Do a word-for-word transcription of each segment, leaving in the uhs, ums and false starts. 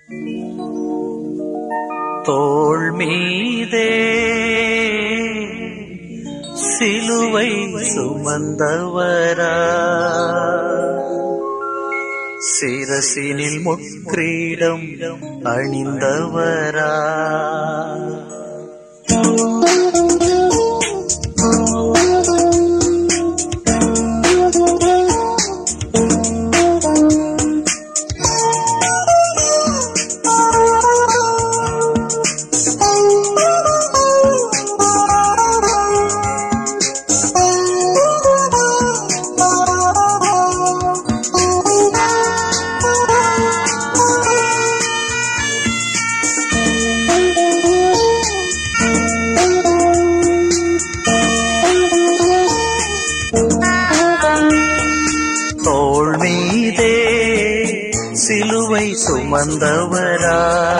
தோள் மீதே சிலுவை சுமந்தவரா, சிரசினில் முட்கிரீடம் அணிந்தவரா, சிலுவை சுமந்தவரா,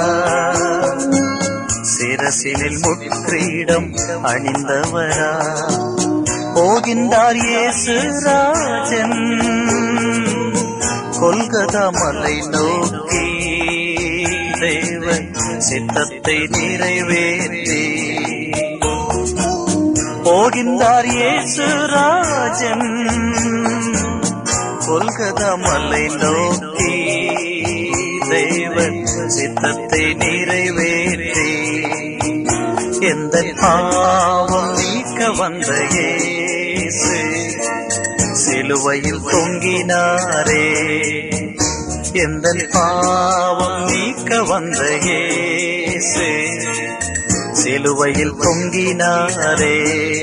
சிரசினில் முட்கிரீடம் அணிந்தவரா, போகின்றார் இயேசு ராஜன் கொல்கதா மலை நோக்கி, தேவ சித்தத்தை நிறைவேற்றி. போகின்றார் இயேசு ராஜன் கொல்கதா மலை நோக்கி, தேவன் சித்தத்தை நிறைவேற்றி. எந்த பாவம் நீக்க வந்த இயேசு சிலுவையில் தொங்கினாரே, எந்த பாவம் நீக்க வந்த இயேசு சிலுவையில் தொங்கினாரே.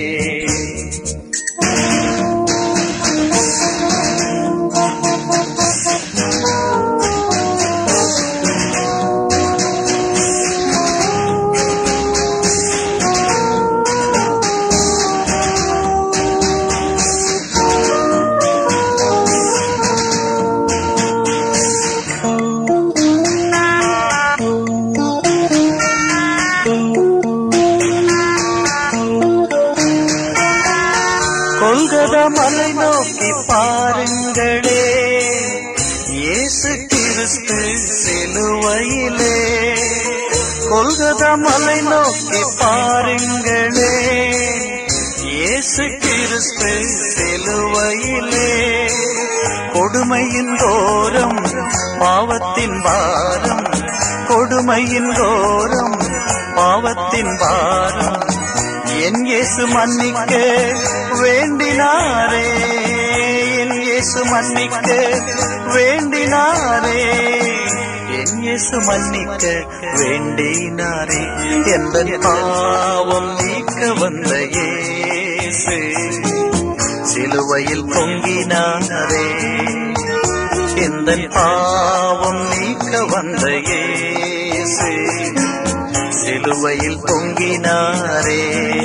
கொல்கதா மலை நோக்கி பாருங்களே, இயேசு கிறிஸ்து சிலுவையிலே. கொல்கதா மலை நோக்கி பாருங்களே, இயேசு கிறிஸ்து சிலுவையிலே. கொடுமையின் கோரம் பாவத்தின் பாரம், கொடுமையின் கோரம் பாவத்தின் பாரம் என் இயேசு மன்னிக்க வேண்டினாரே, என் இயேசு மன்னிக்க வேண்டினாரே, என் இயேசு மன்னிக்க வேண்டினாரே. எந்த பாவம் நீக்க வந்த இயேசு சிலுவையில் தொங்கினாரே, எந்த பாவம் நீக்க வந்த இயேசு சிலுவையில் தொங்கினாரே.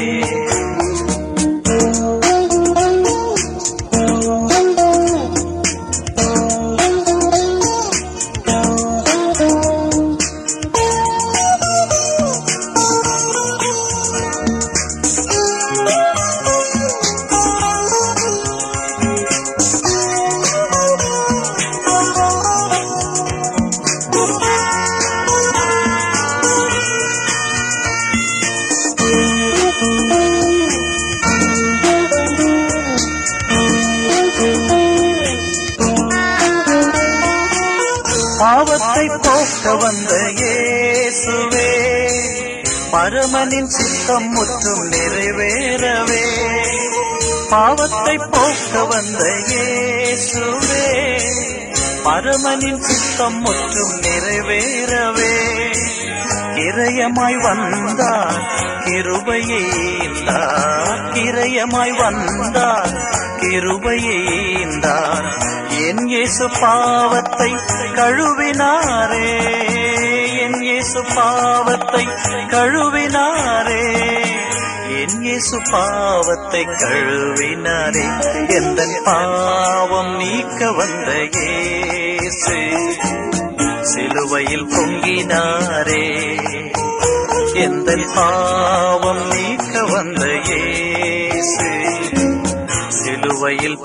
பாவத்தை போக்க வந்த இயேசுவே, பரமனின் சித்தம் முற்றும் நிறைவேறவே. பாவத்தை போக்க வந்த இயேசுவே, பரமனின் சித்தம் முற்றும் நிறைவேறவே. கிரயமாய் வந்தார் கிருபையே ஈந்தார், கிரயமாய் வந்தார் கிருபையே ஈந்தார். என் இயேசு பாவத்தை கழுவினாரே, என் இயேசு பாவத்தை கழுவினாரே, என் இயேசு பாவத்தை கழுவினாரே. எந்த பாவம் நீக்க வந்த இயேசு சிலுவையில் தொங்கினாரே, எந்த பாவம் நீக்க வந்த இயேசு சிலுவையில்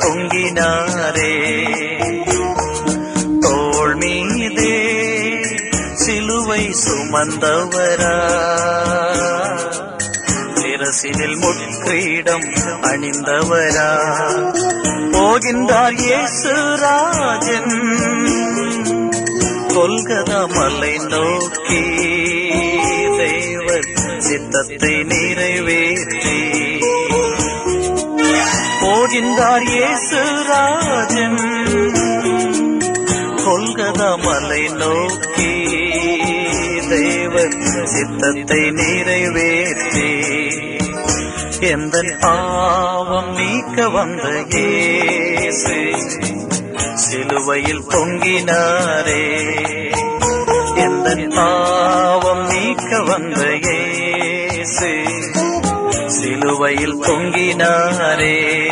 தொங்கினாரே. தோள் மீதே சிலுவை சிலுவை சுமந்தவரா, சிரசினில் முட்கிரீடம் அணிந்தவரா, போகின்றார் இயேசு ராஜன் கொல்கதா மலை நோக்கி, தேவர் சித்தத்தை நிறைவேற்றி. போகின்றார் இயேசு ராஜன் கொல்கதா மலை நோக்கி, தேவர் சித்தத்தை நிறைவேற்றி. எந்தன் பாவம் நீக்க வந்த இயேசு சிலுவையில் தொங்கினாரே, எந்தன் பாவம் நீக்க வந்த இயேசு சிலுவையில் தொங்கினாரே.